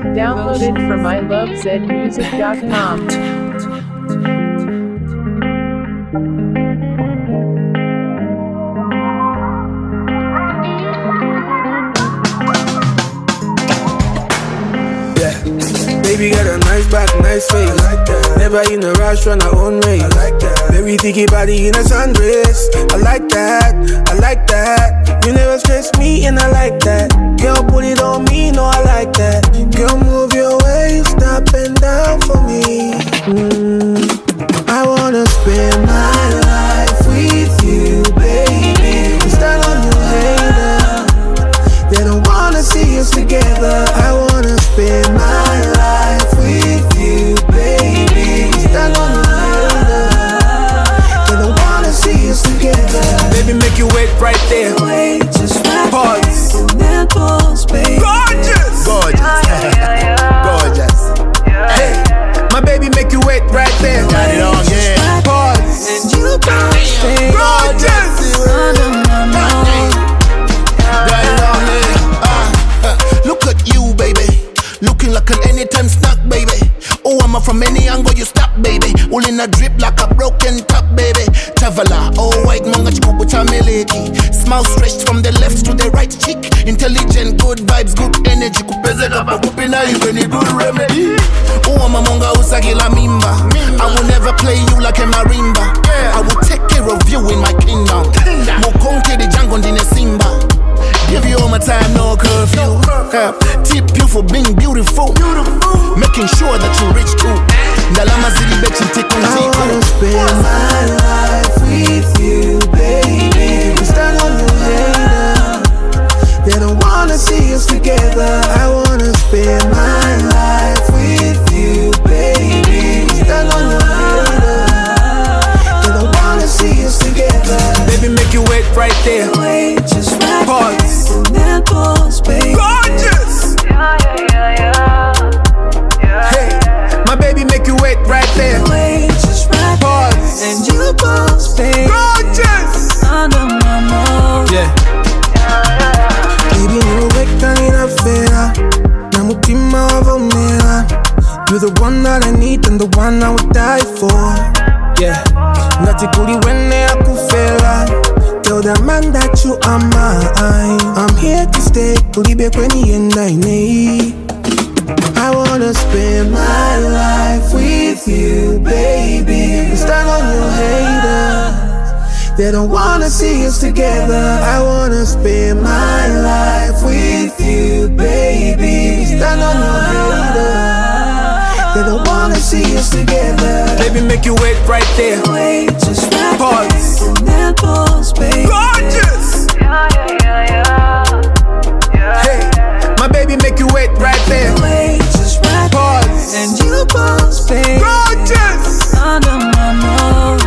Downloaded from ilovezmusic.com. Baby got a nice back, nice face. I like that. Never in a rush, run her own race. I like that. Very thicky body in a sundress. I like that, I like that. You never stress me and I like that. Girl, put it on me, no, I like that. Girl, move your waist up and down for me. I wanna spend my life with you, baby. Stand on your hater. They don't wanna see us together. I wanna spend my life with you, baby. Stand on your hater. They don't wanna see us together. Baby, make you wait right there. Wait, just right. Pause. Pause, baby. Gorgeous. Gorgeous. Gorgeous. Hey, my baby, make you wait right there. Got it on, yeah. Pause. And you gon' stay gorgeous. Look at you, baby. Looking like an anytime snack, baby. Oh, I'm from any angle you stop, baby. All in a drip like a broken top, baby. Traveler, oh, white manga chiku chameleki. Smile stretched from the left to the right cheek. Intelligent, good vibes, good energy. Kupeze kapa kupina, you any good remedy. Oh, I'm a monga usagila mimba. I will never play you like a marimba. I will take care of you in my kingdom. Mokonke the jungle ndine simba. Give you all my time, no curfew. Tip you for being beautiful. Making sure that you reach too. Ndalama zili bet you take on I wanna spend my life with you, baby. Stand on your hater. They don't wanna see us together. I wanna spend my life with you, baby. Stand on your hater. They don't wanna see us together. Baby, make you wait right there. Wait, just right. Pause. Pause, baby. Gorgeous. Hey, my baby, make you wait right there. Wait, just right. Pause. And you both stay gorgeous. Under my nose. Yeah. Baby, no weka inafera. Na mutima wavomera. You're the one that I need and the one I would die for. Yeah. Ngati kuli wene akufela. Tell that man that you are mine. I'm here to stay. Kulibe kweni yendaine. I wanna spend my life with you, baby. Stand on your haters. They don't wanna see us together. I wanna spend my life with you, baby. Stand on your haters. They don't wanna see us together. Baby, make you wait right there. Wait, just right. Pause. And pause, baby. Gorgeous. Hey, my baby, make you wait right there. Wait, just right. Pause. And you both stay gorgeous. Under my nose.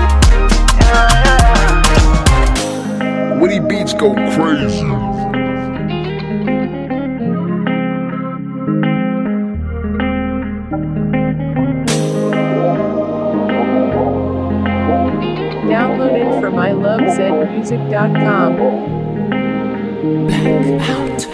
Woody Beats go crazy. Downloaded from ilovezmusic.com. Black out.